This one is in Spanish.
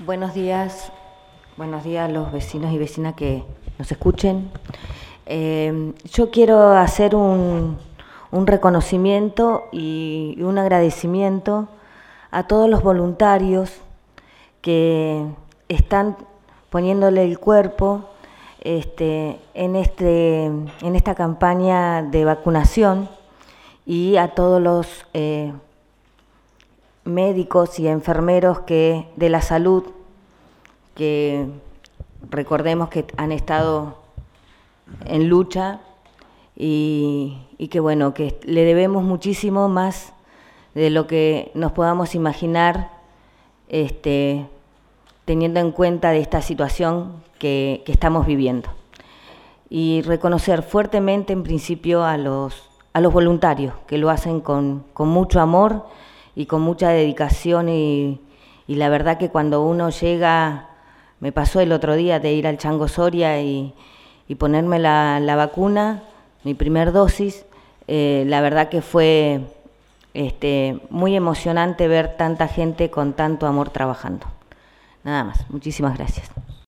Buenos días a los vecinos y vecinas que nos escuchen. Yo quiero hacer un reconocimiento y un agradecimiento a todos los voluntarios que están poniéndole el cuerpo en esta campaña de vacunación, y a todos los médicos y enfermeros de la salud, que recordemos que han estado en lucha y que bueno, que le debemos muchísimo más de lo que nos podamos imaginar, teniendo en cuenta de esta situación que estamos viviendo. Y reconocer fuertemente, en principio, a los voluntarios que lo hacen con mucho amor y con mucha dedicación, y la verdad que cuando uno llega, me pasó el otro día de ir al Chango Soria y ponerme la vacuna, mi primer dosis, la verdad que fue muy emocionante ver tanta gente con tanto amor trabajando. Nada más, muchísimas gracias.